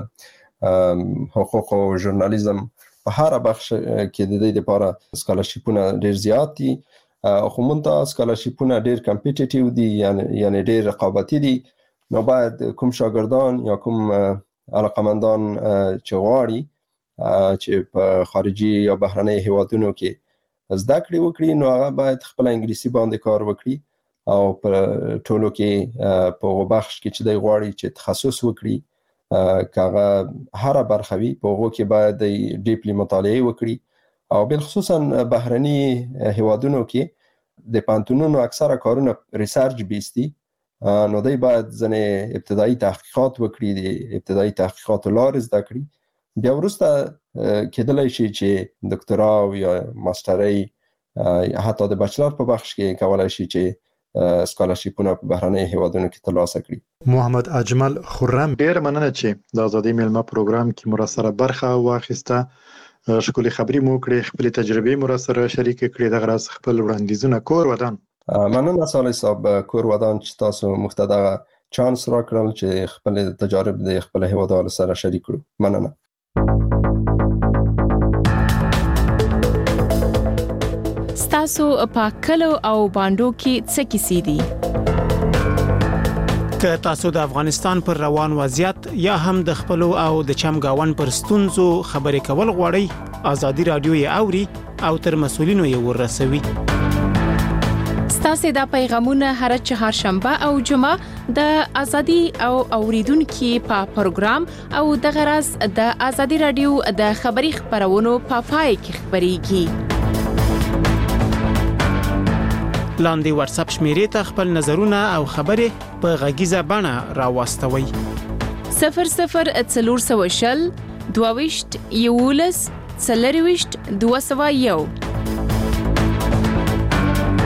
ته حقوق او ژورنالیزم، په هره بخش کې د دې دپاره سکالرشیپونه ډېر زیات دي. خو مونږ ته سکالرشیپونه ډېر کمپیټیټیو دي، یعنې ډېر رقابتي دي. نو باید کوم شاګردان یا کوم علاقمندان چې غواړي چې په خارجي یا بهرنۍ هیوادونو کې زده کړې وکړي، نو هغه باید خپل انګلیسي باندې کار وکړي او په ټولو کې په هغو بخش کې چې دی غواړي چې تخصص وکړي، که هغه هره برخه وي په هغو کې باید دی ډیپلی مطالعه وکړي. او بالخصوصا بهرني هیوادونو کې د پوهنتونونو اکثره کارونه ریسرچ بیس دي، نو دی باید ځینې ابتدایي تحقیقات وکړي، د ابتدایي تحقیقاتو لارې زده کړي، بیا وروسته کېدلی شي چې دکترا او یا ماسترۍ حتی د بچلر په بخش کې کولی شي چې سکالرشیپونه په بهرنۍ هیوادونو کې ترلاسه کړي. محمد اجمل خرم، ډېر مننه چې د ازادۍ میلمه پروګرام کې مو راسره برخه واخیسته، ښکلې خبرې مو وکړې، خپلې تجربې مو راسره شریکې کړې. دغه راز خپل وړاندیزونه کور ودان. مننه صالح صاحب، کور ودان چې تاسو موږ ته دغه چانس راکړل چې خپل تجارب د خپل هیوادوالو سره شریک کړو. مننه. ستاسو په کلو او باندو کې څه کیسې دي؟ که تاسو د افغانستان پر روان وضعیت یا هم د خپل او د چمګاون پر ستونزو خبرې کول غواړئ، ازادي رادیو یې اوري او تر مسولینو یې ورسوي. تاسو د پیغامونه هر چهارشنبه او جمعه د ازادي او اوریدونکو په پروګرام او د غرض د ازادي رادیو د خبري خبرونو په پای کې خبريږي. لاندې واتس اپ شمیرې ته خپل نظرونه او خبرې په غږیزه بڼه راوستوي. صفر صفر څلور سوه شل دوه ویشت یولس څلرویشت دوه سوه یو